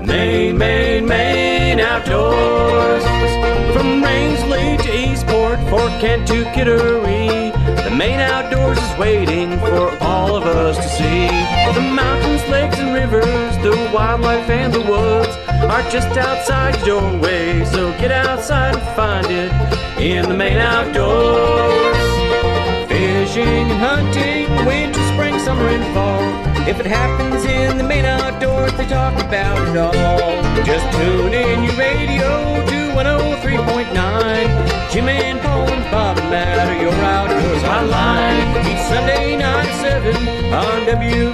Maine Outdoors. From Rangeley to Eastport, Fort Kent to Kittery, the Maine Outdoors is waiting for all of us to see. The mountains, lakes, and rivers, the wildlife and the woods are just outside your doorway, so get outside and find it in the Maine Outdoors. Fishing and hunting, winter, spring, summer, and fall. If it happens in the Maine Outdoors, they talk about it all. Just tune in your radio to 103.9. Jim and Paul and Bob and Matt are your outdoors hotline. Each Sunday night at 7 on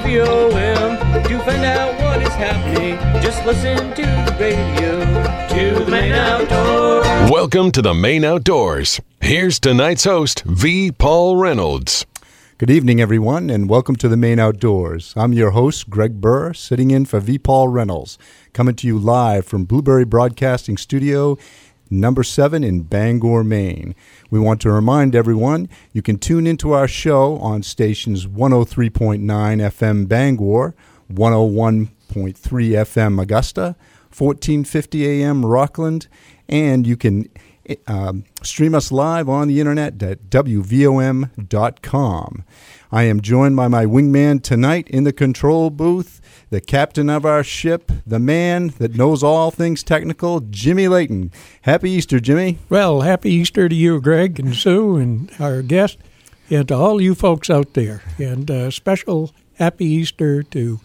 WVOM. To find out what is happening, just listen to the radio, to the Maine Outdoors. Welcome to the Maine Outdoors. Here's tonight's host, V. Paul Reynolds. Good evening, everyone, and welcome to the Maine Outdoors. I'm your host, Greg Burr, sitting in for V. Paul Reynolds, coming to you live from Blueberry Broadcasting Studio, number 7 in Bangor, Maine. We want to remind everyone you can tune into our show on stations 103.9 FM Bangor, 101.3 FM Augusta, 1450 AM Rockland, and you can stream us live on the internet at WVOM.com. I am joined by my wingman tonight in the control booth, the captain of our ship, the man that knows all things technical, Jimmy Layton. Happy Easter, Jimmy. Well, happy Easter to you, Greg and Sue, and our guest, and to all you folks out there. And special happy Easter to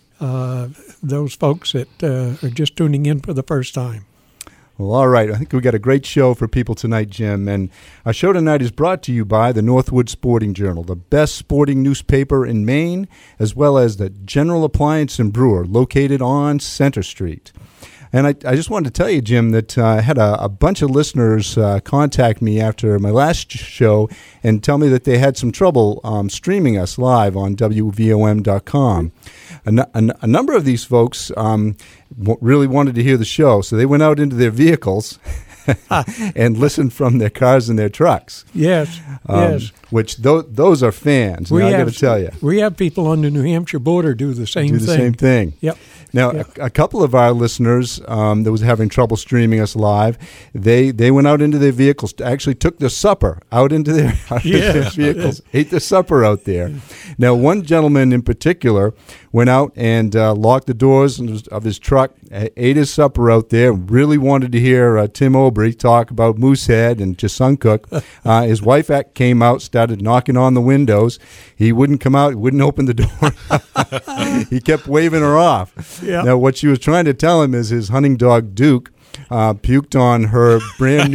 those folks that are just tuning in for the first time. Well, all right. I think we got a great show for people tonight, Jim. And our show tonight is brought to you by the Northwood Sporting Journal, the best sporting newspaper in Maine, as well as the General Appliance and Brewer, located on Center Street. And I just wanted to tell you, Jim, that I had a bunch of listeners contact me after my last show and tell me that they had some trouble streaming us live on WVOM.com. A number of these folks really wanted to hear the show, so they went out into their vehicles and listened from their cars and their trucks. Yes, yes. Which those are fans. Now, I got to tell you, we have people on the New Hampshire border do the same thing. Yep. Now, yep. A couple of our listeners that was having trouble streaming us live, they went out into their vehicles, actually took their supper out into their vehicles, ate their supper out there. Now, one gentleman in particular went out and locked the doors of his truck, ate his supper out there, really wanted to hear Tim Obry talk about Moosehead and Chassuncook. His wife came out, started knocking on the windows. He wouldn't come out, wouldn't open the door. He kept waving her off. Yep. Now, what she was trying to tell him is his hunting dog, Duke, puked on her brand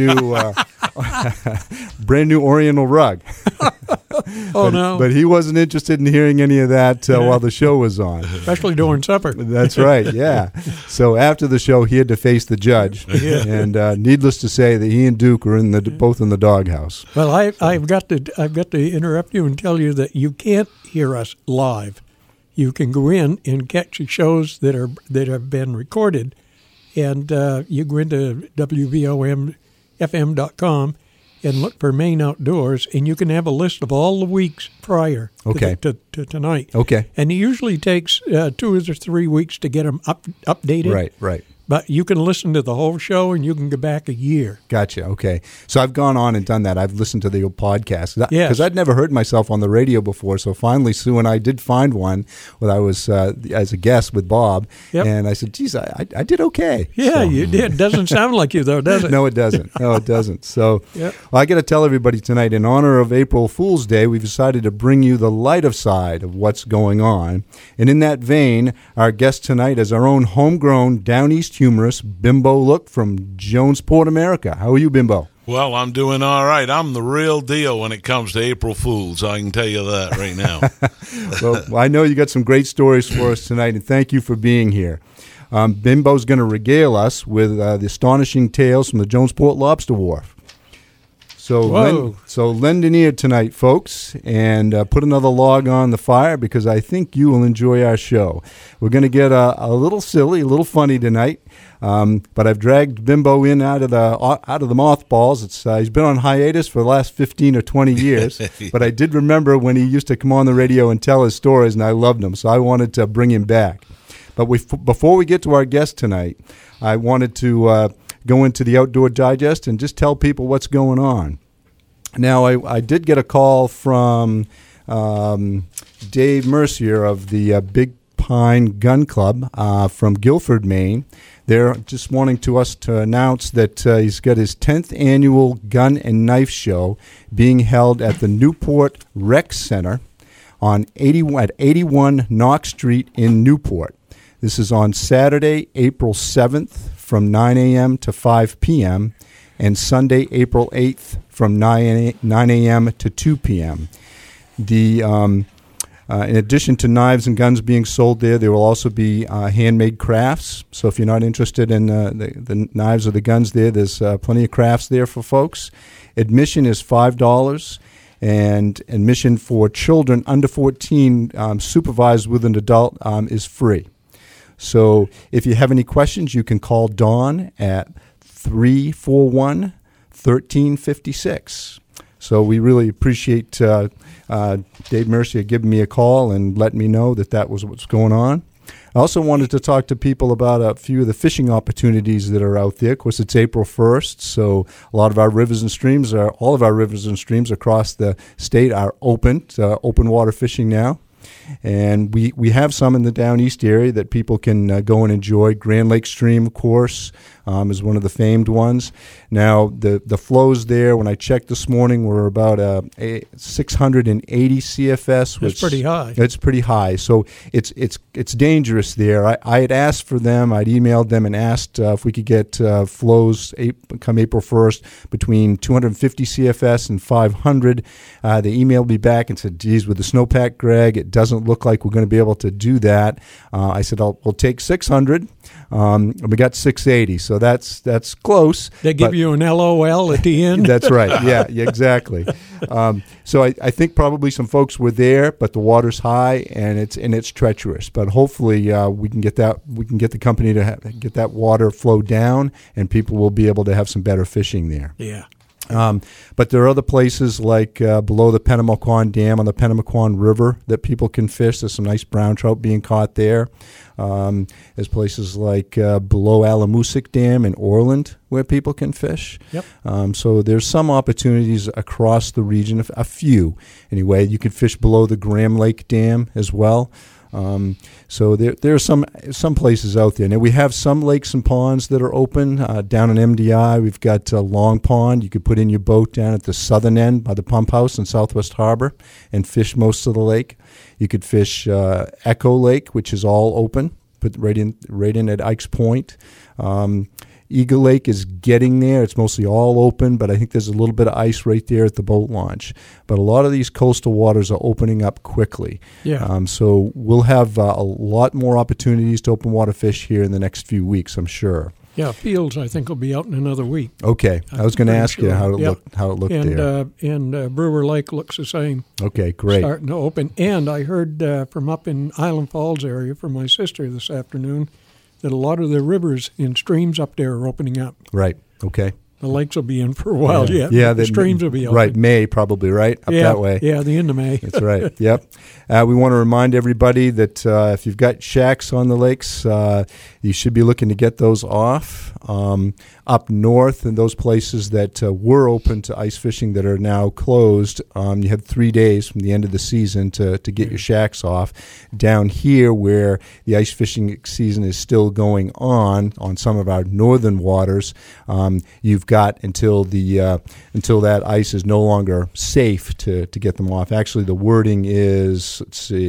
new Oriental rug. But he wasn't interested in hearing any of that while the show was on. Especially during supper. That's right, yeah. So after the show, he had to face the judge. Yeah. And needless to say that he and Duke were both in the doghouse. Well, I've got to interrupt you and tell you that you can't hear us live. You can go in and catch the shows that have been recorded, and you go into WVOMFM.com and look for Maine Outdoors, and you can have a list of all the weeks prior to tonight. Okay. And it usually takes 2 or 3 weeks to get them updated. Right. But you can listen to the whole show, and you can go back a year. Gotcha. Okay. So I've gone on and done that. I've listened to the old podcast. Because Yes. I'd never heard myself on the radio before. So finally, Sue and I did find one when I was as a guest with Bob. Yep. And I said, geez, I did okay. Yeah, you did. Doesn't sound like you, though, does it? No, it doesn't. So well, I got to tell everybody tonight, in honor of April Fool's Day, we've decided to bring you the lighter side of what's going on. And in that vein, our guest tonight is our own homegrown Down East humorist, Bimbo Look from Jonesport, America. How are you, Bimbo? Well, I'm doing all right. I'm the real deal when it comes to April Fools. I can tell you that right now. Well, I know you got some great stories for us tonight, and thank you for being here. Bimbo's going to regale us with the astonishing tales from the Jonesport Lobster Wharf. So lend an ear tonight, folks, and put another log on the fire, because I think you will enjoy our show. We're going to get a little silly, a little funny tonight, but I've dragged Bimbo in out of the mothballs. He's been on hiatus for the last 15 or 20 years, but I did remember when he used to come on the radio and tell his stories, and I loved him, so I wanted to bring him back. But before we get to our guest tonight, I wanted to go into the Outdoor Digest and just tell people what's going on. Now, I did get a call from Dave Mercier of the Big Pine Gun Club from Guilford, Maine. They're just wanting us to announce that he's got his 10th annual Gun and Knife Show being held at the Newport Rec Center at 81 Knox Street in Newport. This is on Saturday, April 7th from 9 a.m. to 5 p.m. and Sunday, April 8th from 9 a.m. to 2 p.m. In addition to knives and guns being sold there will also be handmade crafts. So if you're not interested in the knives or the guns there's plenty of crafts there for folks. Admission is $5, and admission for children under 14 supervised with an adult is free. So if you have any questions, you can call Dawn at 341-1356. So we really appreciate Dave Mercier giving me a call and letting me know that was what's going on. I also wanted to talk to people about a few of the fishing opportunities that are out there. Of course, it's April 1st, so all of our rivers and streams across the state are open to open water fishing now. And we have some in the Down East area that people can go and enjoy. Grand Lake Stream, of course, is one of the famed ones. Now, the flows there, when I checked this morning, were about 680 CFS. That's pretty high. It's pretty high. So it's dangerous there. I had asked for them. I'd emailed them and asked if we could get flows come April 1st between 250 CFS and 500. They emailed me back and said, geez, with the snowpack, Greg, it doesn't look like we're going to be able to do that. I said, we'll take 600. We got 680, so that's close. They give you an LOL at the end. That's right. Yeah, exactly. So I think probably some folks were there, but the water's high and it's treacherous. But hopefully we can get the company to get that water flow down, and people will be able to have some better fishing there. Yeah. But there are other places like below the Pennamequon Dam on the Pennamequon River that people can fish. There's some nice brown trout being caught there. There's places like below Alamoosic Dam in Orland where people can fish. Yep. So there's some opportunities across the region, a few anyway. You can fish below the Graham Lake Dam as well. So there are some places out there. Now, we have some lakes and ponds that are open. Down in MDI, we've got Long Pond. You could put in your boat down at the southern end by the pump house in Southwest Harbor and fish most of the lake. You could fish Echo Lake, which is all open, put right in at Ike's Point. Eagle Lake is getting there. It's mostly all open, but I think there's a little bit of ice right there at the boat launch. But a lot of these coastal waters are opening up quickly. Yeah. So we'll have a lot more opportunities to open water fish here in the next few weeks, I'm sure. Yeah, Fields, I think, will be out in another week. Okay. I was going to ask you how it looked there. And Brewer Lake looks the same. Okay, great. Starting to open. And I heard from up in Island Falls area from my sister this afternoon that a lot of the rivers and streams up there are opening up. Right. Okay. The lakes will be in for a while yet. Yeah, the streams will be open. Right, May probably, right? Up that way. Yeah, the end of May. That's right. Yep. We want to remind everybody that if you've got shacks on the lakes, you should be looking to get those off. Up north in those places that were open to ice fishing that are now closed, you have 3 days from the end of the season to get your shacks off. Down here where the ice fishing season is still going on some of our northern waters, you've got until that ice is no longer safe to get them off. Actually, the wording is,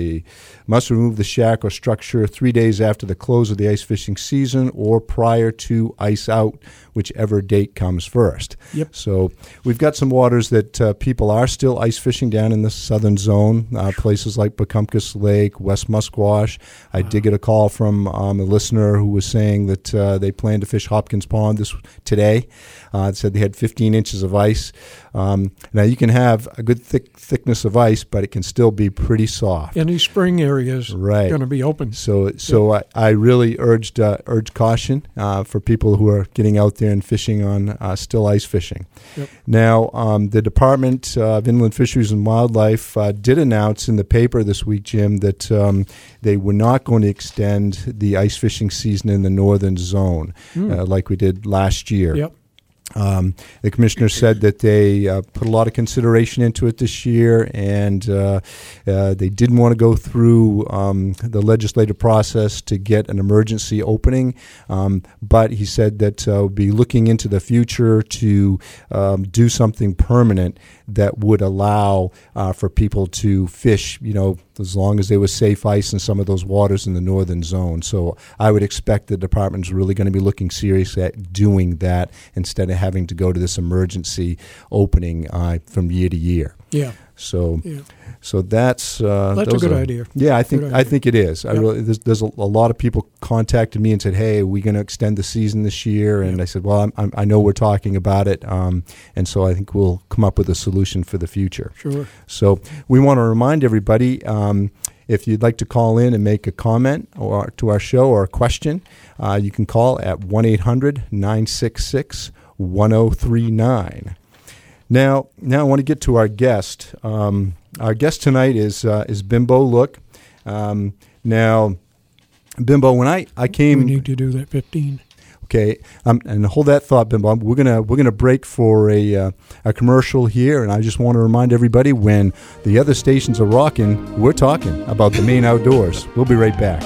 must remove the shack or structure 3 days after the close of the ice fishing season or prior to ice out, whichever date comes first. Yep. So we've got some waters that people are still ice fishing down in the southern zone, places like Pecumcus Lake, West Musquash. I did get a call from a listener who was saying that they plan to fish Hopkins Pond today. Said they had 15 inches of ice. Now, you can have a good thickness of ice, but it can still be pretty soft. Any spring area area is Right. going to be open. So I really urged caution for people who are getting out there and fishing on still ice fishing. Yep. Now, the Department of Inland Fisheries and Wildlife did announce in the paper this week, Jim, that they were not going to extend the ice fishing season in the northern zone like we did last year. Yep. The commissioner said that they put a lot of consideration into it this year, and they didn't want to go through the legislative process to get an emergency opening. But he said that we'll be looking into the future to do something permanent that would allow for people to fish, as long as there was safe ice in some of those waters in the northern zone. So I would expect the department's really going to be looking serious at doing that instead of having to go to this emergency opening from year to year. Yeah. So that's that's a good idea. Yeah, I think it is. Yep. I really there's a lot of people contacted me and said, "Hey, are we going to extend the season this year?" And I said, "Well, I know we're talking about it, and so I think we'll come up with a solution for the future." Sure. So we want to remind everybody. If you'd like to call in and make a comment or to our show or a question, you can call at 1-800-966-1039. Now I want to get to our guest. Our guest tonight is Bimbo Look. Now, Bimbo, when I came, we need to do that 15. Okay, and hold that thought, Bimbo. We're gonna break for a commercial here, and I just want to remind everybody when the other stations are rocking, we're talking about the Maine outdoors. We'll be right back.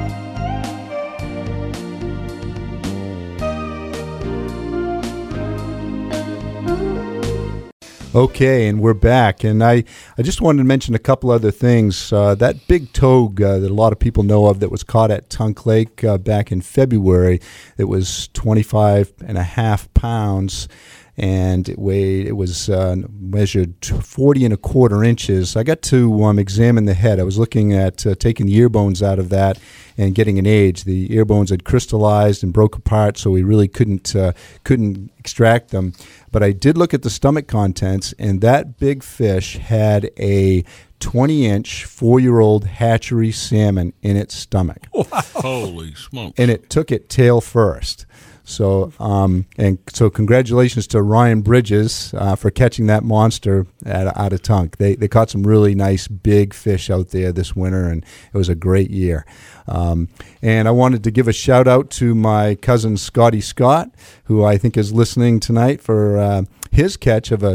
Okay, and we're back, and I just wanted to mention a couple other things. That big togue that a lot of people know of that was caught at Tunk Lake back in February, it was 25.5 pounds, and it was measured 40 1/4 inches. I got to examine the head. I was looking at taking the ear bones out of that and getting an age. The ear bones had crystallized and broke apart, so we really couldn't extract them. But I did look at the stomach contents, and that big fish had a 20-inch 4-year-old hatchery salmon in its stomach. Wow. Holy smokes. And it took it tail first. So congratulations to Ryan Bridges for catching that monster out of Tunk. They caught some really nice big fish out there this winter, and it was a great year. And I wanted to give a shout out to my cousin Scotty Scott, who I think is listening tonight, for his catch of a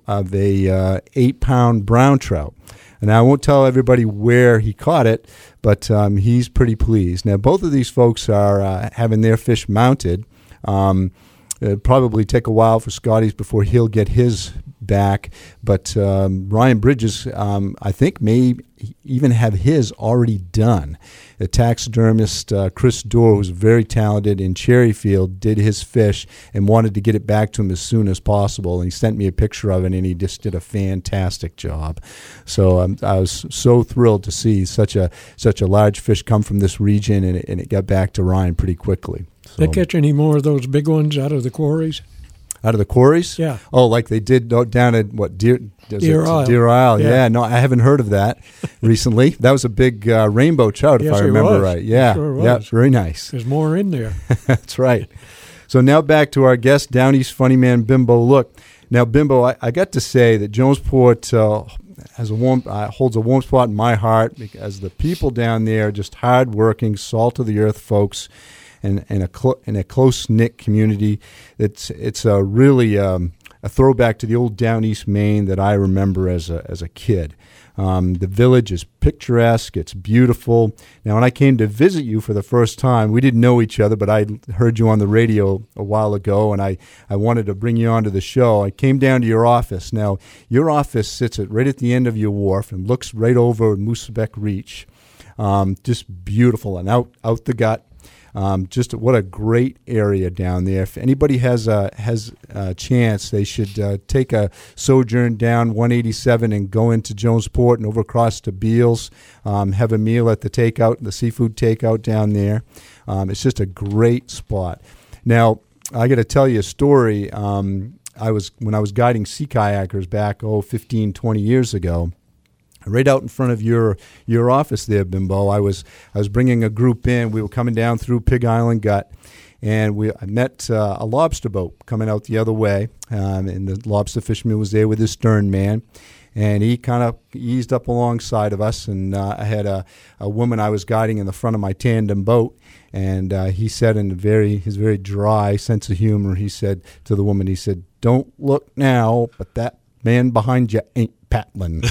8-pound brown trout. And I won't tell everybody where he caught it, but he's pretty pleased. Now, both of these folks are having their fish mounted. It'll probably take a while for Scotty's before he'll get his back, but Ryan Bridges, I think, may even have his already done. The taxidermist Chris Dorr, who's very talented in Cherryfield, did his fish and wanted to get it back to him as soon as possible, and he sent me a picture of it, and he just did a fantastic job. So I was so thrilled to see such a large fish come from this region, and it got back to Ryan pretty quickly. So, They catch any more of those big ones out of the quarries? out of the quarries? Yeah. Oh, like they did down at what, Deer Isle. Deer Isle. Yeah. Yeah. No, I haven't heard of that recently. That was a big rainbow trout, if Yes, I it remember was. right. Yeah. Sure Yeah. was. Very nice. There's more in there. That's right. So now back to our guest, Down East funny man Bimbo Look. Now, Bimbo, I got to say that Jonesport holds a warm spot in my heart because the people down there are just hard-working, salt-of-the-earth folks, and a close-knit community. It's a really a throwback to the old Down East Maine that I remember as a kid. The village is picturesque. It's beautiful. Now, when I came to visit you for the first time, we didn't know each other, but I heard you on the radio a while ago, and I wanted to bring you onto the show. I came down to your office. Now, your office sits right at the end of your wharf and looks right over Moosebeck Reach. Just beautiful and out the gut. Just what a great area down there. If anybody has a chance, they should take a sojourn down 187 and go into Jonesport and over across to Beals. Have a meal at the seafood takeout down there. It's just a great spot. Now, I got to tell you a story. When I was guiding sea kayakers back 15, 20 years ago. right out in front of your office there, Bimbo. I was bringing a group in. We were coming down through Pig Island Gut, and I met a lobster boat coming out the other way, and the lobster fisherman was there with his stern man, and he kind of eased up alongside of us, and I had a woman I was guiding in the front of my tandem boat, and he said in his very dry sense of humor, he said to the woman, he said, "Don't look now, but that man behind you ain't paddling."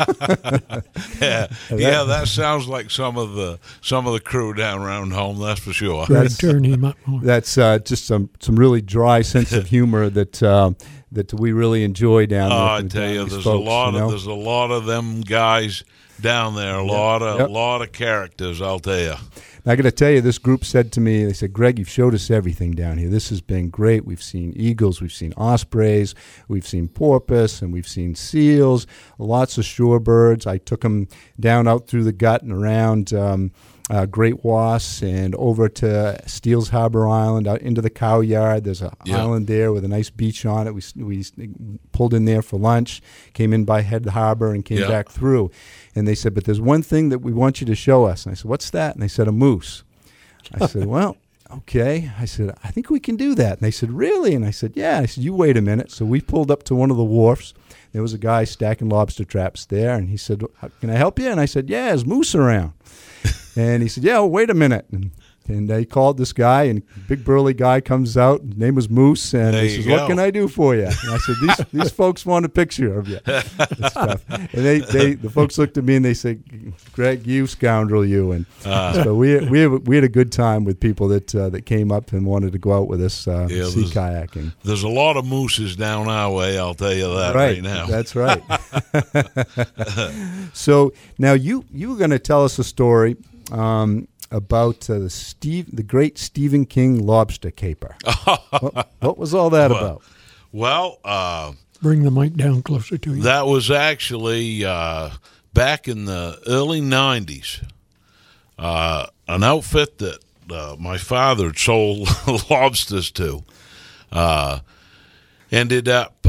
Yeah, that sounds like some of the crew down around home. That's for sure. Turn him up more. That's just some really dry sense of humor that we really enjoy down there. I tell you, there's a lot of them guys down there. A lot of characters. I'll tell you. I got to tell you, this group said to me, they said, "Greg, you've showed us everything down here. This has been great. We've seen eagles, we've seen ospreys, we've seen porpoise, and we've seen seals, lots of shorebirds." I took them down out through the gut and around Great Wass and over to Steele's Harbor Island, out into the cow yard. There's an island there with a nice beach on it. We pulled in there for lunch, came in by Head Harbor, and came back through. And they said, "But there's one thing that we want you to show us." And I said, "What's that?" And they said, "A moose." I said, "Well, okay." I said, "I think we can do that." And they said, "Really?" And I said, "Yeah." I said, "You wait a minute." So we pulled up to one of the wharfs. There was a guy stacking lobster traps there, and he said, "Can I help you?" And I said, "Yeah, there's moose around." And he said, "Yeah, well, wait a minute." And they called this guy, and a big burly guy comes out. His name was Moose, and he says, "What can I do for you?" And I said, "These folks want a picture of you." And stuff. And the folks looked at me and they said, "Greg, you scoundrel, you." And so we had a good time with people that came up and wanted to go out with us sea kayaking. There's a lot of mooses down our way. I'll tell you that right now. That's right. So now you were going to tell us a story. About the great Stephen King lobster caper. What was all that about? Well, bring the mic down closer to you. That was actually back in the early 90s. An outfit that my father had sold lobsters to ended up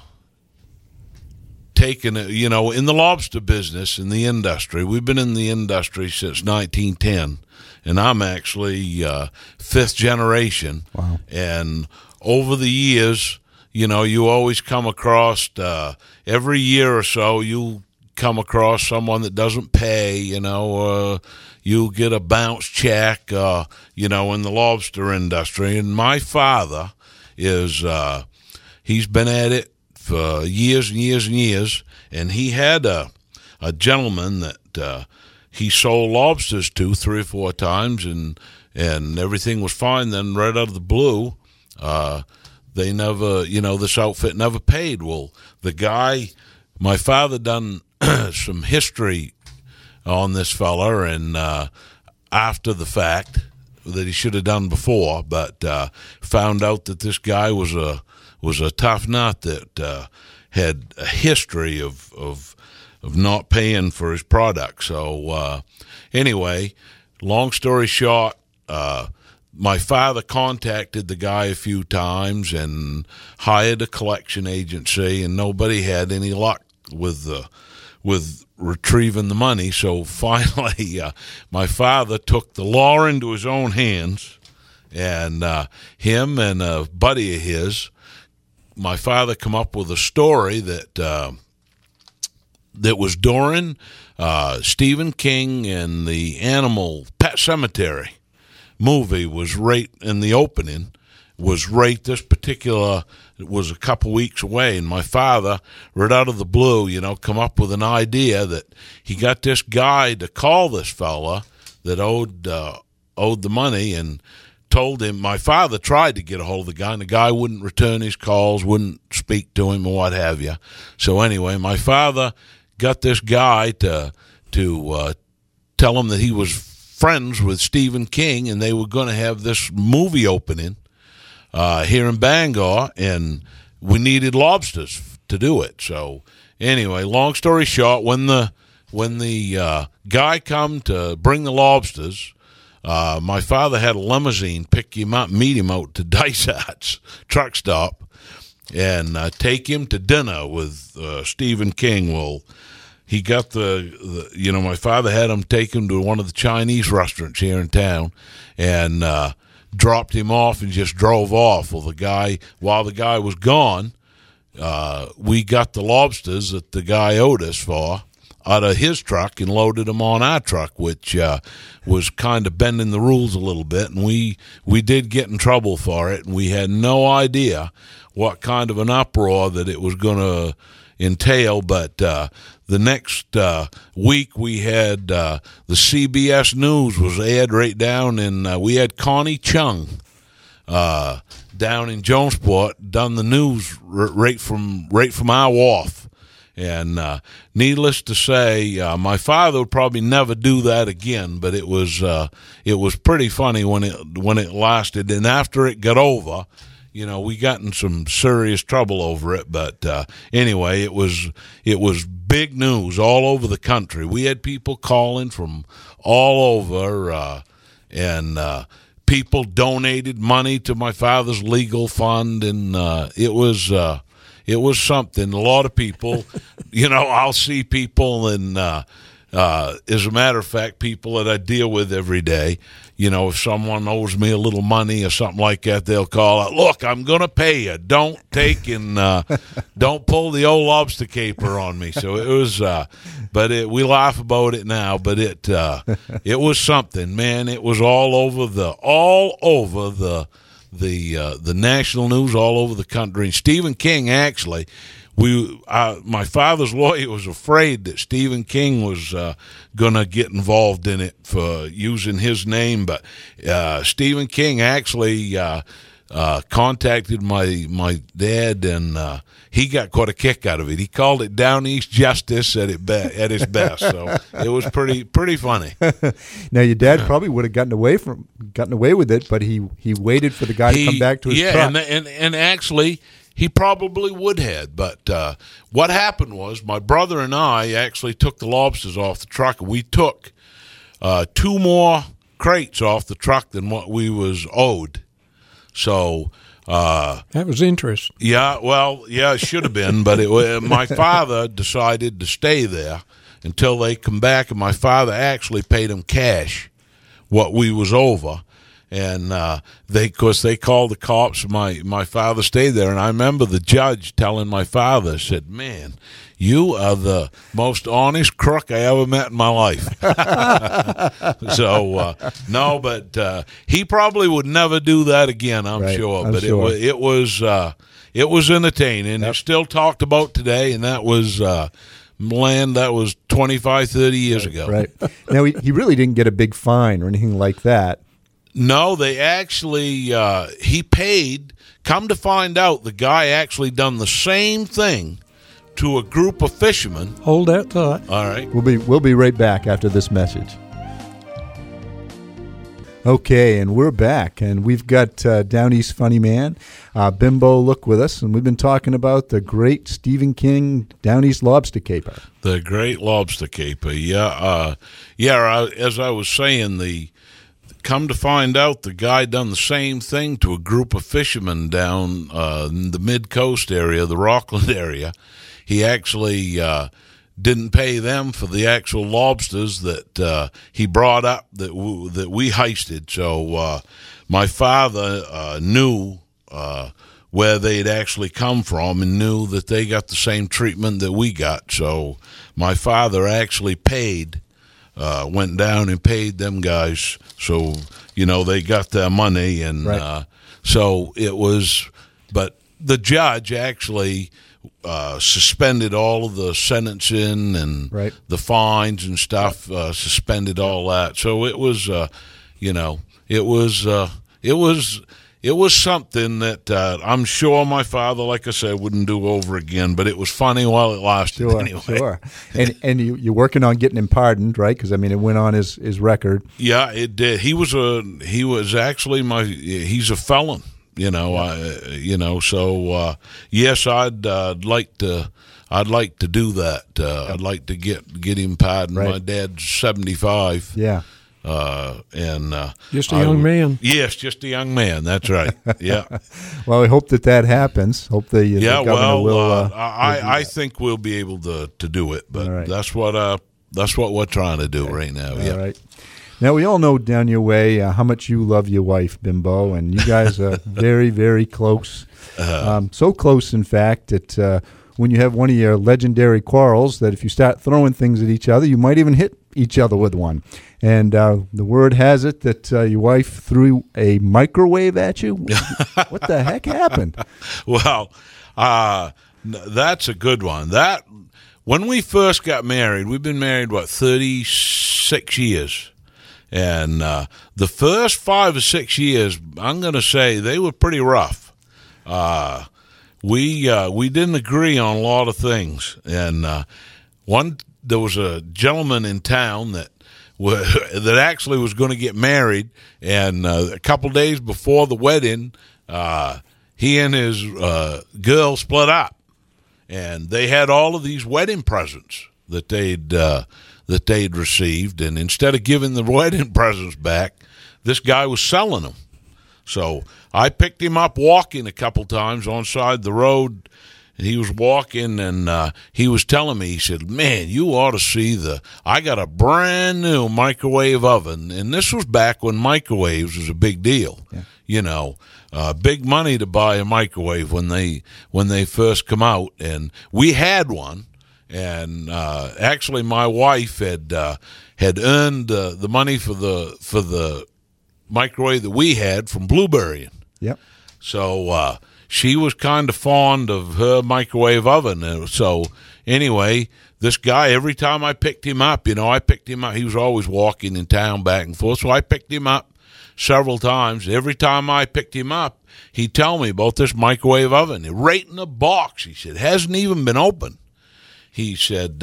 taking it, in the lobster business, in the industry. We've been in the industry since 1910, and I'm actually fifth generation. Wow. And over the years, you always come across, every year or so, you come across someone that doesn't pay, you get a bounce check, in the lobster industry. And my father is, he's been at it for years and years and years, and he had a gentleman that he sold lobsters to 3 or 4 times, and everything was fine. Then right out of the blue, they never, this outfit never paid. Well, the guy, my father done some history on this fella, and after the fact that he should have done before, but found out that this guy was a tough nut that had a history of not paying for his product. So anyway, long story short, my father contacted the guy a few times and hired a collection agency, and nobody had any luck with retrieving the money. So finally, my father took the law into his own hands, and him and a buddy of his, my father come up with a story that was during Stephen King and the Animal Pet Cemetery movie was right in the opening, was right this particular, it was a couple weeks away, and my father, right out of the blue, come up with an idea that he got this guy to call this fella that owed the money, and told him, my father tried to get a hold of the guy, and the guy wouldn't return his calls, wouldn't speak to him or what have you. So anyway, my father got this guy to tell him that he was friends with Stephen King, and they were going to have this movie opening here in Bangor, and we needed lobsters to do it. So anyway, long story short, when the guy come to bring the lobsters, my father had a limousine pick him up, meet him out to Dysart's truck stop, and take him to dinner with Stephen King. Well, he got my father had him take him to one of the Chinese restaurants here in town, and dropped him off and just drove off. Well, while the guy was gone, we got the lobsters that the guy owed us for out of his truck and loaded them on our truck, which was kind of bending the rules a little bit, and we did get in trouble for it, and we had no idea what kind of an uproar that it was going to entail. But the next week we had the CBS News was aired right down, and we had Connie Chung down in Jonesport done the news right from our wharf. And needless to say, my father would probably never do that again. But it was pretty funny when it lasted, and after it got over, we got in some serious trouble over it. But anyway, it was big news all over the country. We had people calling from all over, and people donated money to my father's legal fund, and it was something. A lot of people, I'll see people, and as a matter of fact, people that I deal with every day, if someone owes me a little money or something like that, they'll call out, "Look, I'm going to pay you. Don't take and don't pull the old lobster caper on me." So it was, but we laugh about it now, but it was something, man. It was all over the national news, all over the country. And Stephen King, actually, my father's lawyer was afraid that Stephen King was going to get involved in it for using his name, but Stephen King actually contacted my dad, and he got quite a kick out of it. He called it Down East Justice at its best, so it was pretty funny. Now, your dad probably would have gotten away with it, but he waited for the guy to come back to his truck. and actually, he probably would have. But what happened was my brother and I actually took the lobsters off the truck, and we took 2 more crates off the truck than what we was owed. So that was interest. Yeah, well, yeah, it should have been, but my father decided to stay there until they come back, and my father actually paid him cash what we was over. And they called the cops. My father stayed there, and I remember the judge telling my father, said, "Man, you are the most honest crook I ever met in my life." So no, but he probably would never do that again. I'm sure. But sure. It was entertaining. Yep. It's still talked about today, and that was. That was 25, 30 years ago. Right. Now, he really didn't get a big fine or anything like that. No, they actually, he paid. Come to find out, the guy actually done the same thing to a group of fishermen. Hold that thought. All right. We'll be right back after this message. Okay, and we're back, and we've got Down East funny man, Bimbo Look with us, and we've been talking about the great Stephen King Down East lobster caper. The great lobster caper, yeah. As I was saying, come to find out, the guy done the same thing to a group of fishermen down in the mid-coast area, the Rockland area. He actually didn't pay them for the actual lobsters that he brought up that we heisted. So my father knew where they'd actually come from and knew that they got the same treatment that we got. So my father actually went down and paid them guys, so they got their money, and so it was. But the judge actually suspended all of the sentencing and the fines and stuff. Suspended all that, so it was, it was something that I'm sure my father, like I said, wouldn't do over again. But it was funny while it lasted. Anyway. Sure. And you're working on getting him pardoned, right? Because it went on his record. Yeah, it did. He was actually he's a felon. So yes, I'd like to do that. I'd like to get him pardoned. My dad's 75. Yeah. Just a young man. Yes, just a young man. That's right. Yeah. Well, we hope that happens. Hope the governor will. I think we'll be able to do it, but right. that's what we're trying to do right now. Yeah. All right. Now, we all know down your way how much you love your wife, Bimbo, and you guys are very, very close. So close, in fact, that when you have one of your legendary quarrels, that if you start throwing things at each other, you might even hit each other with one. And the word has it that your wife threw a microwave at you. What the heck happened? Well, that's a good one. When we first got married, we've been married, 36 years. And the first 5 or 6 years, I'm going to say they were pretty rough. We didn't agree on a lot of things. And there was a gentleman in town that actually was going to get married, and a couple days before the wedding, he and his girl split up, and they had all of these wedding presents that they'd received, and instead of giving the wedding presents back, this guy was selling them. So I picked him up walking a couple times on side the road. He was walking, and he was telling me, he said, man, you ought to see I got a brand new microwave oven. And this was back when microwaves was a big deal. Yeah. You know, big money to buy a microwave when they first come out. And we had one. And actually, my wife had earned the money for the microwave that we had from Blueberry. Yep. So she was kind of fond of her microwave oven. And so anyway, this guy, every time I picked him up, he was always walking in town back and forth. So I picked him up several times. Every time I picked him up, he'd tell me about this microwave oven. Right in the box, he said, hasn't even been opened. He said,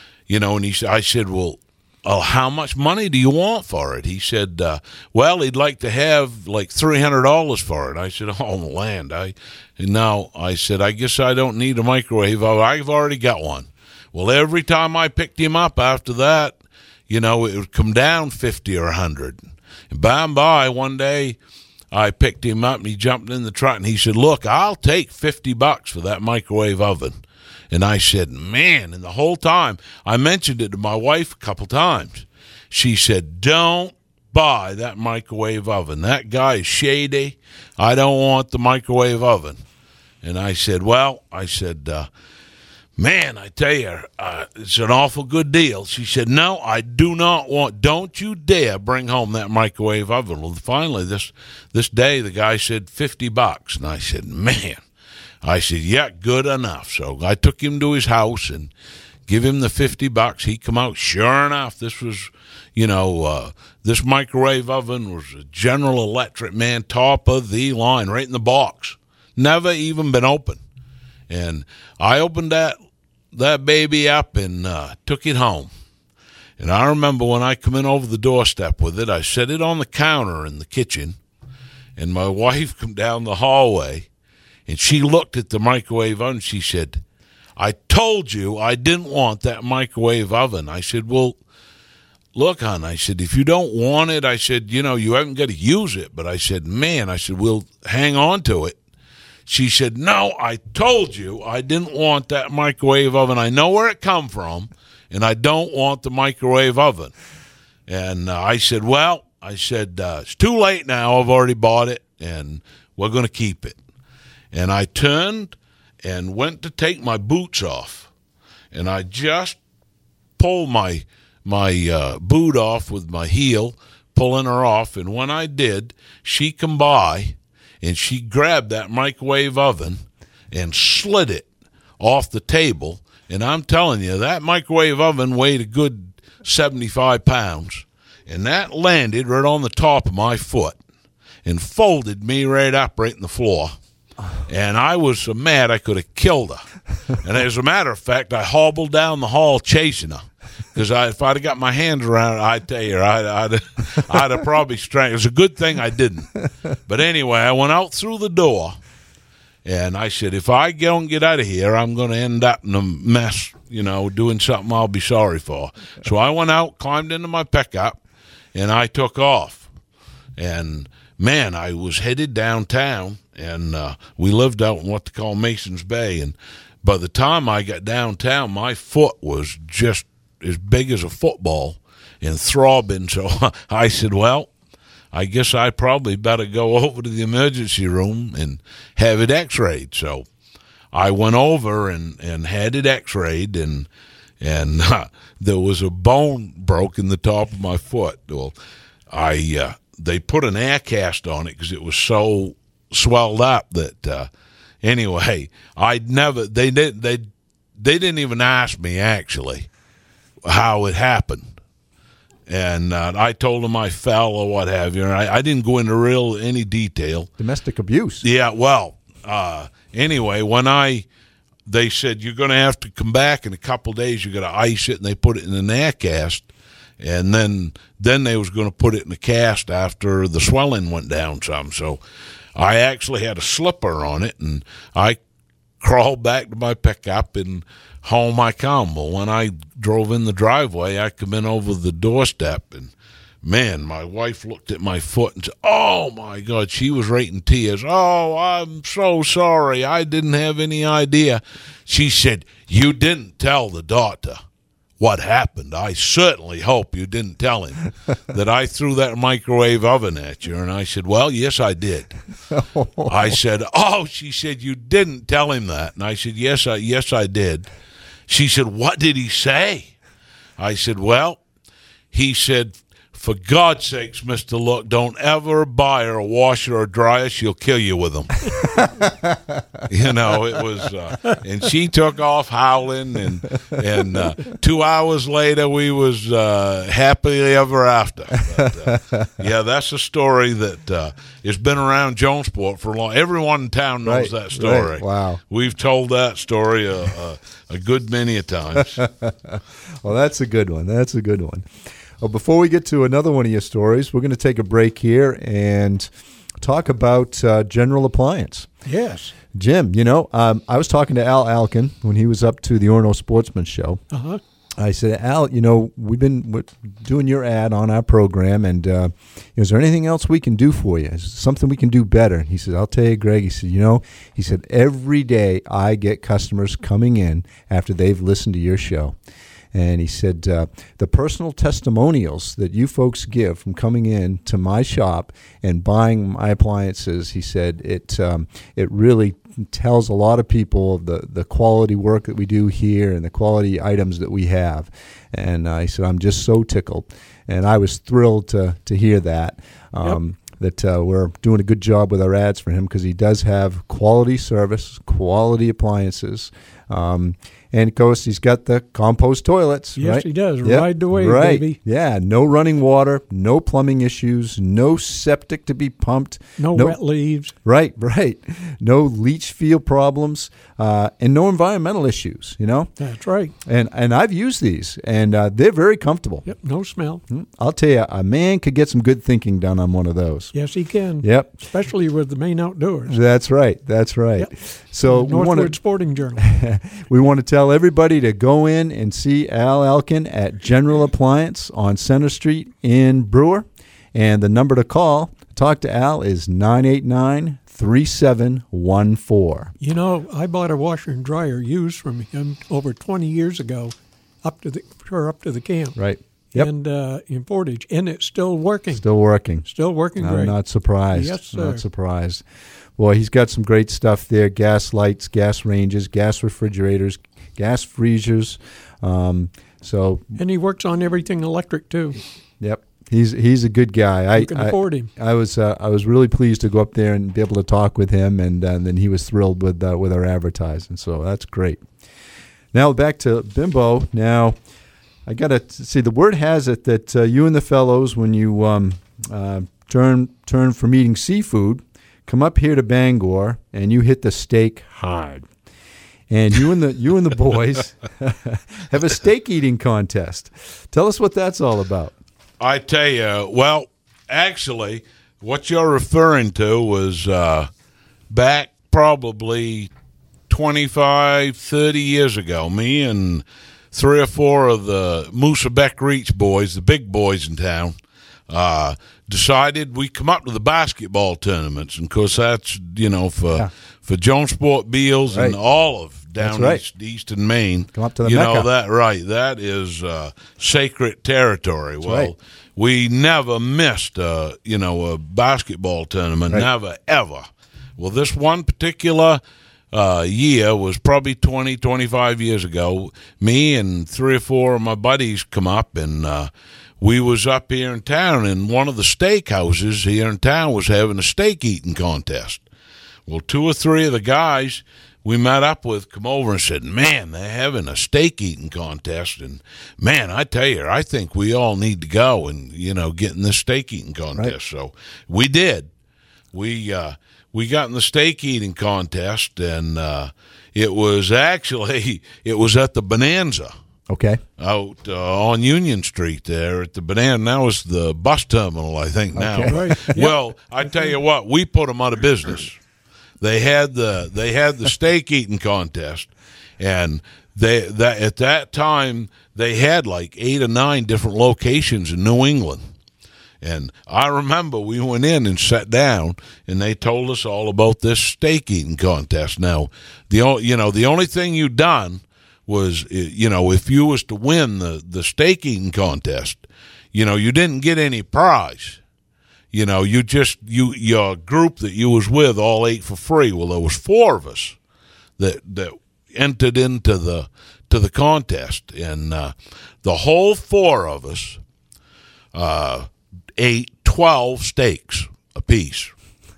I said, well, how much money do you want for it? He said, well, he'd like to have like $300 for it. I said, oh, land. I said, I guess I don't need a microwave. I've already got one. Well, every time I picked him up after that, it would come down 50 or 100. And by and by, one day, I picked him up and he jumped in the truck and he said, look, I'll take $50 for that microwave oven. And I said, man, and the whole time, I mentioned it to my wife a couple times. She said, don't buy that microwave oven. That guy is shady. I don't want the microwave oven. And I said, man, I tell you, it's an awful good deal. She said, no, I do not want, don't you dare bring home that microwave oven. Well, finally, this day, the guy said $50. And I said, man. I said, yeah, good enough. So I took him to his house and give him the $50. He come out. Sure enough, this was, this microwave oven was a General Electric, man, top of the line, right in the box. Never even been open. And I opened that baby up and took it home. And I remember when I come in over the doorstep with it, I set it on the counter in the kitchen, and my wife come down the hallway. And she looked at the microwave oven. She said, I told you I didn't want that microwave oven. I said, well, look, hon, I said, if you don't want it, I said, you haven't got to use it. But I said, we'll hang on to it. She said, no, I told you I didn't want that microwave oven. I know where it come from, and I don't want the microwave oven. And I said, it's too late now. I've already bought it, and we're going to keep it. And I turned and went to take my boots off. And I just pulled my boot off with my heel, pulling her off. And when I did, she come by, and she grabbed that microwave oven and slid it off the table. And I'm telling you, that microwave oven weighed a good 75 pounds. And that landed right on the top of my foot and folded me right up right in the floor. And I was so mad I could have killed her. And as a matter of fact, I hobbled down the hall chasing her. Because if I'd have got my hands around it, I'd tell you, I'd have probably strangled. It's a good thing I didn't. But anyway, I went out through the door, and I said, if I don't get out of here, I'm going to end up in a mess, doing something I'll be sorry for. So I went out, climbed into my pickup, and I took off. And, man, I was headed downtown, and we lived out in what they call Mason's Bay. And by the time I got downtown, my foot was just as big as a football and throbbing. So I said, well, I guess I probably better go over to the emergency room and have it x-rayed. So I went over and had it x-rayed, and there was a bone broke in the top of my foot. Well, they put an air cast on it because it was so swelled up that anyway, they didn't even ask me actually how it happened. And I told them I fell or what have you. And I didn't go into any detail. Domestic abuse. Yeah, well, anyway, they said, you're going to have to come back in a couple of days. You got to ice it, and they put it in an air cast. And then they was going to put it in a cast after the swelling went down some. So I actually had a slipper on it, and I crawled back to my pickup, and home I come. Well, when I drove in the driveway, I come in over the doorstep, and, man, my wife looked at my foot and said, oh, my God, she was right in tears. Oh, I'm so sorry. I didn't have any idea. She said, you didn't tell the doctor what happened. I certainly hope you didn't tell him that I threw that microwave oven at you. And I said, well, yes, I did. I said, oh, she said, you didn't tell him that. And I said, yes, I did. She said, what did he say? I said, well, he said, for God's sakes, Mr. Look, don't ever buy her a washer or dryer. She'll kill you with them. It was, and she took off howling, and 2 hours later, we was happily ever after. But, yeah, that's a story that has been around Jonesport for a long. Everyone in town knows that story. Right. Wow, we've told that story a good many a times. Well, that's a good one. That's a good one. Well, before we get to another one of your stories, we're going to take a break here and talk about General Appliance. Yes. Jim, I was talking to Al Alkin when he was up to the Orono Sportsman Show. Uh-huh. I said, Al, we've been doing your ad on our program, and is there anything else we can do for you? Is there something we can do better? And he said, I'll tell you, Greg. He said, every day I get customers coming in after they've listened to your show. And he said, the personal testimonials that you folks give from coming in to my shop and buying my appliances, he said, it really tells a lot of people of the quality work that we do here and the quality items that we have. And he said, I'm just so tickled. And I was thrilled to hear that. That we're doing a good job with our ads for him, because he does have quality service, quality appliances. And, of course, he's got the compost toilets. Yes, right? he does. Yep. Ride the wave, right. baby. Yeah, no running water, no plumbing issues, no septic to be pumped. No wet leaves. Right. No leach field problems, and no environmental issues, That's right. And I've used these, and they're very comfortable. Yep, no smell. I'll tell you, a man could get some good thinking done on one of those. Yes, he can. Yep. Especially with the Maine Outdoors. That's right. Yep. So Northwood Sporting Journal. We want to tell everybody to go in and see Al Alkin at General Appliance on Center Street in Brewer. And the number to talk to Al, is 989-3714. I bought a washer and dryer used from him over 20 years ago up to the camp. Right. Yep. And in Portage, and it's still working. Still working great. I'm not surprised. Yes, sir. Not surprised. Well, he's got some great stuff there: gas lights, gas ranges, gas refrigerators, gas freezers. And he works on everything electric too. Yep, he's a good guy. You can afford him. I was really pleased to go up there and be able to talk with him, and then he was thrilled with our advertising. So that's great. Now back to Bimbo. Now I got to see. The word has it that you and the fellows, when you turn from eating seafood, come up here to Bangor and you hit the steak hard. And you and the boys have a steak eating contest. Tell us what that's all about. I tell you, well, actually, what you're referring to was back probably 25, 30 years ago. Me and 3 or 4 of the Moosa Beck Reach boys, the big boys in town, decided we come up to the basketball tournaments, and of course that's for Jones Sport Beals and Olive down eastern Maine. Come up to the Mecca. That is sacred territory. That's we never missed a basketball tournament, never ever. Well, this one particular year was probably 25 years ago. Me and 3 or 4 of my buddies come up, and we was up here in town, and one of the steakhouses here in town was having a steak eating contest. Well, 2 or 3 of the guys we met up with come over and said, man, they're having a steak eating contest, and man, I tell you, I think we all need to go and get in this steak eating contest. Right. So we did. We got in the steak eating contest, and it was at the Bonanza. Okay. Out on Union Street there at the Bonanza. Now it's the bus terminal, I think now. Okay. Right. Well, I tell you what, we put them out of business. They had the steak eating contest, and at that time they had like 8 or 9 different locations in New England. And I remember we went in and sat down, and they told us all about this steak eating contest. Now, the only thing you done was, if you was to win the steak eating contest, you didn't get any prize. Your group that you was with all ate for free. Well, there was 4 of us that entered into the contest, and the whole 4 of us ate 12 steaks apiece.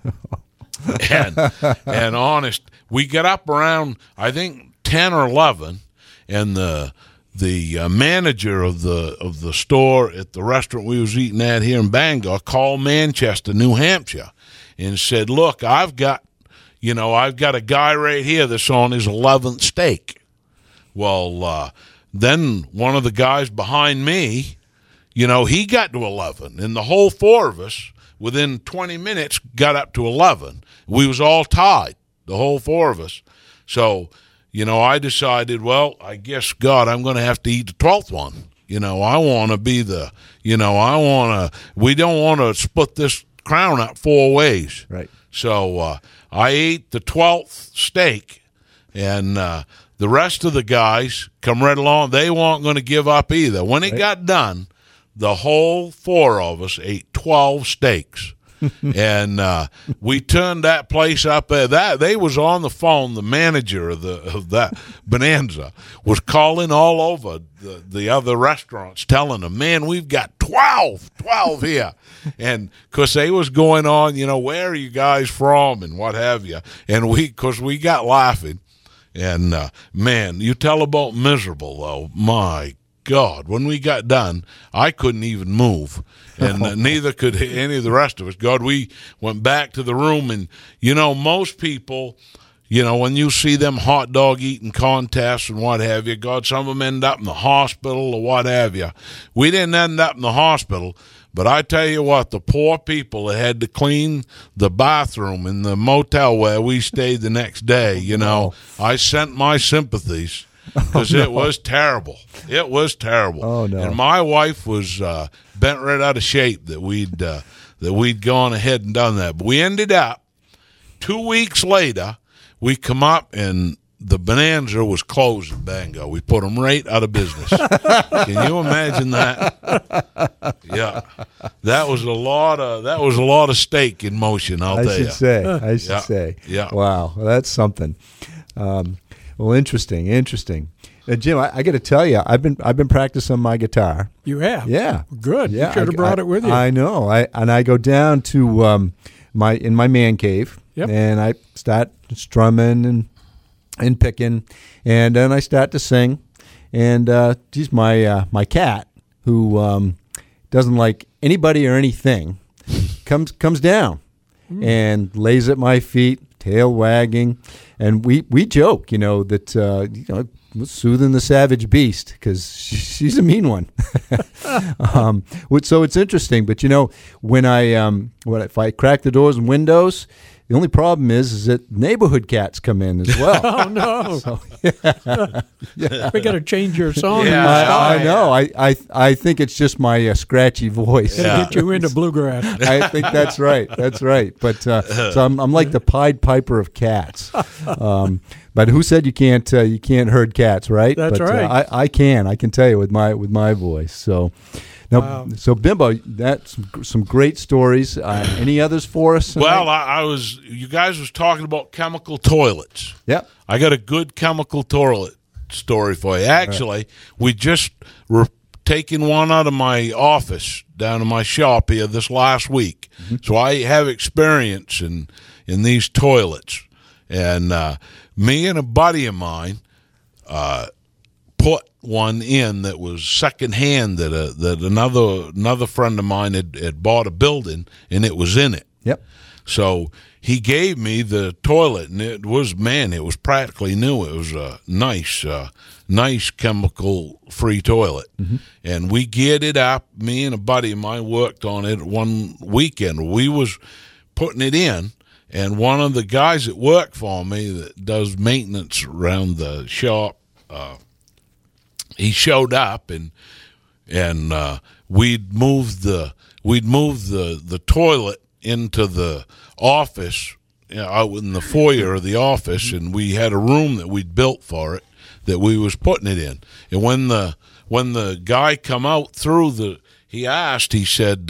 and honest, we got up around I think 10 or 11, and the manager of the store at the restaurant we was eating at here in Bangor called Manchester, New Hampshire, and said, "Look, I've got a guy right here that's on his 11th steak." Well, then one of the guys behind me, he got to 11, and the whole 4 of us within 20 minutes got up to 11. We was all tied, the whole 4 of us. So, I decided, well, I guess, God, I'm going to have to eat the 12th one. I want to be we don't want to split this crown up 4 ways. Right. So I ate the 12th steak, and the rest of the guys come right along. They weren't going to give up either. When it got done, the whole 4 of us ate 12 steaks. And we turned that place up there. They was on the phone. The manager of that Bonanza was calling all over the other restaurants, telling them, "Man, we've got 12 here." And because they was going on, where are you guys from and what have you? And because we got laughing. And man, you tell about miserable though. My God, when we got done, I couldn't even move, and neither could any of the rest of us. God, we went back to the room, and most people, when you see them hot dog eating contests and what have you, God, some of them end up in the hospital or what have you. We didn't end up in the hospital, but I tell you what, the poor people that had to clean the bathroom in the motel where we stayed the next day, I sent my sympathies. Because it was terrible. It was terrible. Oh, no. And my wife was bent right out of shape that we'd gone ahead and done that. But we ended up, 2 weeks later, we come up and the Bonanza was closed in Bangor. We put them right out of business. Can you imagine that? Yeah, that was a lot of steak in motion. I should say. Yeah. Wow, well, that's something. Well, interesting. Now, Jim, I got to tell you, I've been practicing my guitar. You have? Yeah. Good. Yeah, you should have brought it with you. I know. I go down to my man cave, and I start strumming and picking, and then I start to sing. And geez, my cat, who doesn't like anybody or anything, comes down and lays at my feet, tail wagging, and we joke, that soothing the savage beast, because she's a mean one. So it's interesting, but when if I crack the doors and windows, The only problem is that neighborhood cats come in as well. Oh no! So, We got to change your song. Yeah. I know. I think it's just my scratchy voice. Got to get you into bluegrass. I think that's right. That's right. But so I'm like the Pied Piper of cats. But who said you can't herd cats, right? That's but, right. I can. I can tell you with my voice. So now, Wow. so Bimbo, that's some great stories. Any others for us? Well, you guys was talking about chemical toilets. Yep. I got a good chemical toilet story for you. Actually, we just were taking one out of my office down in my shop here this last week. Mm-hmm. So I have experience in these toilets. And me and a buddy of mine put one in that was secondhand that another friend of mine had bought a building, and it was in it. Yep. So he gave me the toilet, and it was practically new. It was a nice chemical-free toilet. Mm-hmm. And we geared it up. Me and a buddy of mine worked on it one weekend. We was putting it in, and one of the guys that work for me that does maintenance around the shop, he showed up, and we'd moved the toilet into the office, out in the foyer of the office, and we had a room that we'd built for it that we was putting it in. And when the guy come out through he said,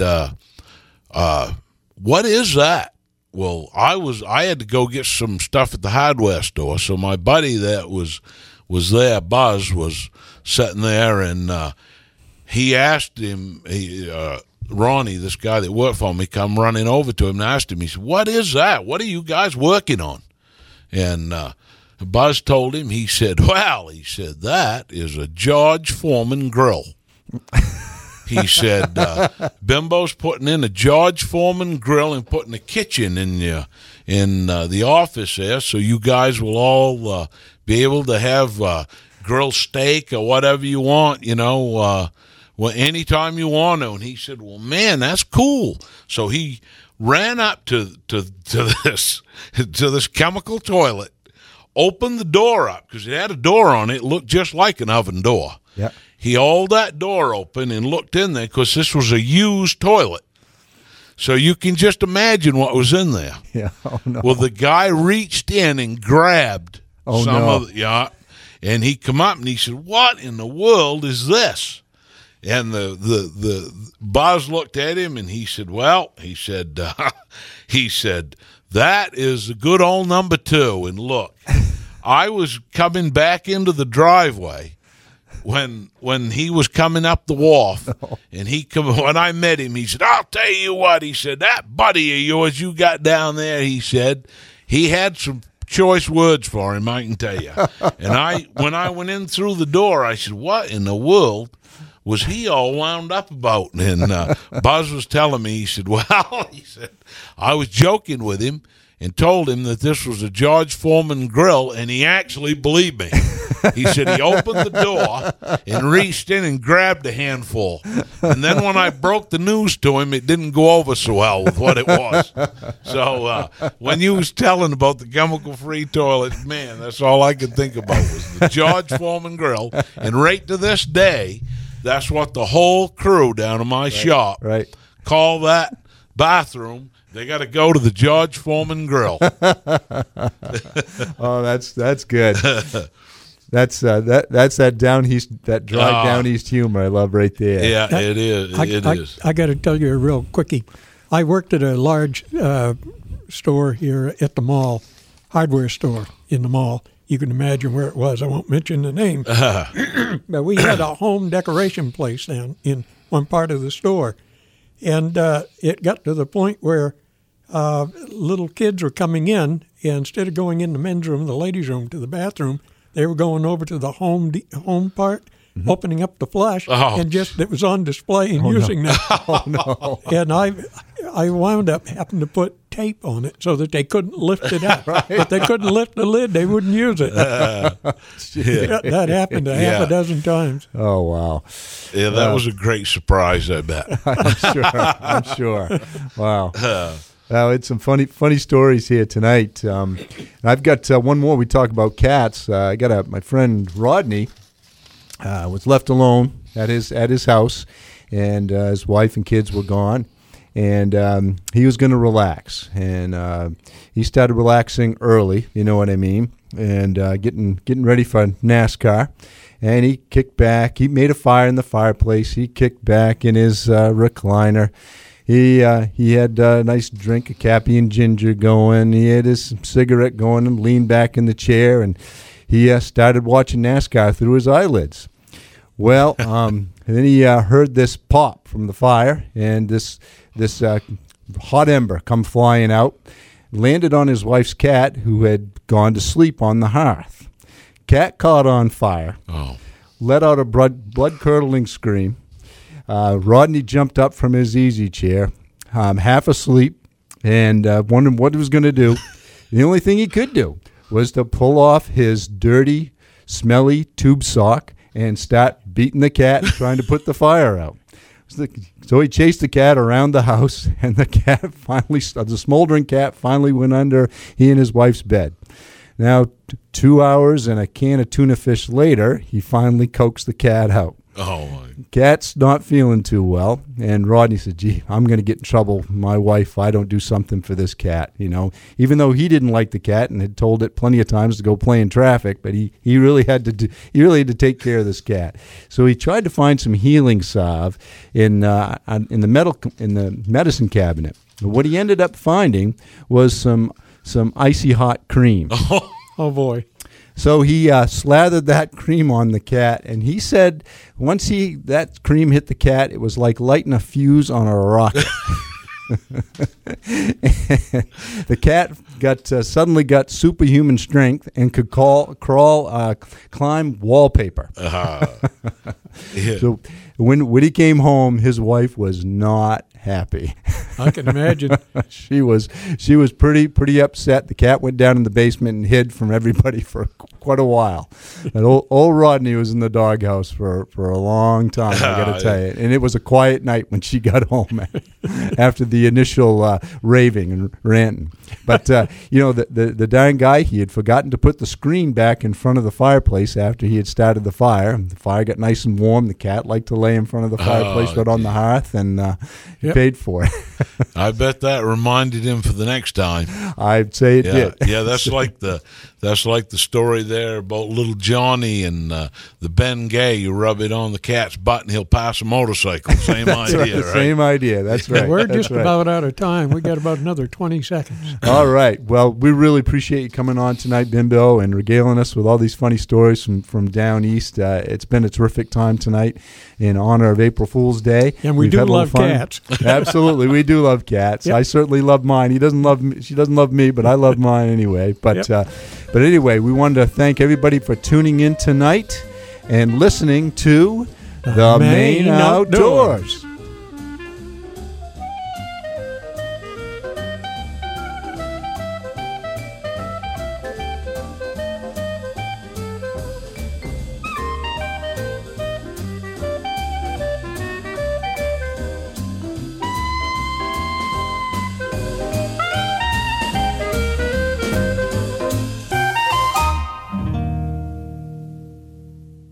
"What is that?" Well, I had to go get some stuff at the hardware store, so my buddy that was there, Buzz, was sitting there, and he asked him, Ronnie, this guy that worked for me, come running over to him and asked him, he said, "What is that? What are you guys working on?" And Buzz told him, he said, "That is a George Foreman grill." He said, "Bimbo's putting in a George Foreman grill and putting a kitchen in the office there, so you guys will all be able to have grilled steak or whatever you want, anytime you want to." And he said, "Well, man, that's cool." So he ran up to this chemical toilet, opened the door up because it had a door on it. It looked just like an oven door. Yeah. He hauled that door open and looked in there because this was a used toilet. So you can just imagine what was in there. Yeah. Oh, no. Well, the guy reached in and grabbed and he come up and he said, "What in the world is this?" And the Buzz looked at him and he said, he said, "That is a good old number 2. And look, I was coming back into the driveway when he was coming up the wharf, and when I met him, he said, 'I'll tell you what,' he said, 'that buddy of yours you got down there,' he said, 'he had some choice words for him, I can tell you.'" And when I went in through the door, I said, "What in the world was he all wound up about?" And Buzz was telling me, he said, "I was joking with him and told him that this was a George Foreman grill, and he actually believed me." He said he opened the door and reached in and grabbed a handful. And then when I broke the news to him, it didn't go over so well with what it was. So when you was telling about the chemical-free toilet, man, that's all I could think about was the George Foreman grill. And right to this day, that's what the whole crew down in my shop call that bathroom. They got to go to the George Foreman grill. Oh, that's good. That's that down east, that dry down east humor I love right there. Yeah, it is. I got to tell you a real quickie. I worked at a large store here at the mall, hardware store in the mall. You can imagine where it was. I won't mention the name. But we had a home decoration place down in one part of the store. And it got to the point where little kids were coming in, and instead of going in the men's room, the ladies' room, to the bathroom, they were going over to the home part, opening up the flush, and it was on display and using that. Oh, no. And I wound up having to put tape on it so that they couldn't lift it up. But they couldn't lift the lid. They wouldn't use it. That happened half a dozen times. Oh, wow. Yeah, that was a great surprise, I bet. I'm sure. Wow. It's some funny stories here tonight. I've got one more. We talk about cats. I got my friend Rodney was left alone at his house, and his wife and kids were gone, and he was going to relax, and he started relaxing early. You know what I mean? And getting ready for NASCAR. And he kicked back. He made a fire in the fireplace. He kicked back in his recliner. He had a nice drink of Cappy and Ginger going. He had his cigarette going and leaned back in the chair. And he started watching NASCAR through his eyelids. Well, and then he heard this pop from the fire, and this hot ember come flying out, landed on his wife's cat, who had gone to sleep on the hearth. Cat caught on fire, let out a blood-curdling scream. Rodney jumped up from his easy chair, half asleep, and wondering what he was going to do. The only thing he could do was to pull off his dirty, smelly tube sock and start beating the cat and trying to put the fire out. So he chased the cat around the house, and the smoldering cat finally went under he and his wife's bed. Now, 2 hours and a can of tuna fish later, he finally coaxed the cat out. Oh, my. Cat's not feeling too well, and Rodney said, gee, I'm going to get in trouble with my wife if I don't do something for this cat, even though he didn't like the cat and had told it plenty of times to go play in traffic, but he really had to take care of this cat. So he tried to find some healing salve in the medicine cabinet. But what he ended up finding was some icy hot cream. Oh boy. So he slathered that cream on the cat, and he said once that cream hit the cat, it was like lighting a fuse on a rocket. The cat suddenly got superhuman strength and could climb wallpaper. Yeah. So when he came home, his wife was not happy. I can imagine. She was pretty upset. The cat went down in the basement and hid from everybody for quite a while. And old Rodney was in the doghouse for a long time, I got to tell you. And it was a quiet night when she got home after the initial raving and ranting. But the darn guy, he had forgotten to put the screen back in front of the fireplace after he had started the fire. The fire got nice and warm. The cat liked to lay in front of the fireplace right on the hearth, and he paid for it. I bet that reminded him for the next time. I'd say it did. Yeah, that's like the story there about little Johnny and the Ben Gay. You rub it on the cat's butt and he'll pass a motorcycle. Same idea, right? Same idea. That's right. We're just about out of time. We got about another 20 seconds. All right. Well, we really appreciate you coming on tonight, Bimbo, and regaling us with all these funny stories from down east. It's been a terrific time tonight in honor of April Fool's Day. And we do love cats. Absolutely, we do love cats. Yep. I certainly love mine. He doesn't love me. She doesn't love me, but I love mine anyway. But but anyway, we wanted to thank everybody for tuning in tonight and listening to The Maine Outdoors.